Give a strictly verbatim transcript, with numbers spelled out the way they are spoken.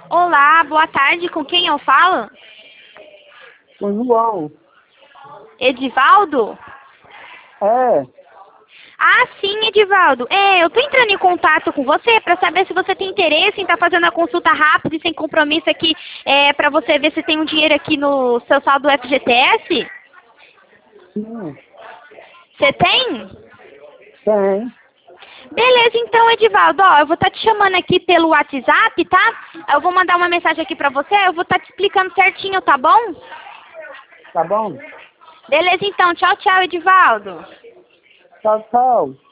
Olá, boa tarde. Com quem eu falo? O João. Edivaldo? É, Ah, sim, Edivaldo. É, eu tô entrando em contato com você para saber se você tem interesse em estar fazendo a consulta rápida e sem compromisso aqui, é, para você ver se tem um dinheiro aqui no seu saldo do F G T S. sim, Você tem? tem. Beleza, então, Edivaldo, ó, eu vou estar te chamando aqui pelo WhatsApp, tá? Eu vou mandar uma mensagem aqui pra você, eu vou estar te explicando certinho, tá bom? Tá bom? Beleza, então, tchau, tchau, Edivaldo. Tchau, tchau.